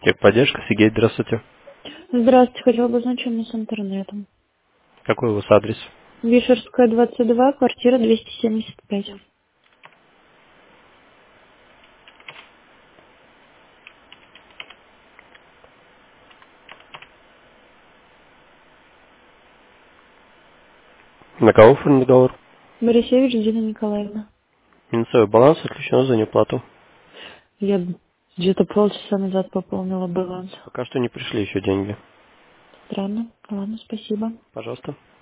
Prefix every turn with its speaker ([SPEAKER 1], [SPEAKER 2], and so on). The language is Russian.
[SPEAKER 1] Техподдержка, Сергей, здравствуйте.
[SPEAKER 2] Здравствуйте, хотела бы узнать, что у меня с интернетом.
[SPEAKER 1] Какой у вас адрес?
[SPEAKER 2] Вишерская, 22, квартира 275.
[SPEAKER 1] На кого оформлен договор?
[SPEAKER 2] Борисевич Дина Николаевна.
[SPEAKER 1] Минусовой баланс отключен за неуплату.
[SPEAKER 2] Я где-то полчаса назад пополнила баланс.
[SPEAKER 1] Пока что не пришли еще деньги.
[SPEAKER 2] Странно. Ладно, спасибо.
[SPEAKER 1] Пожалуйста.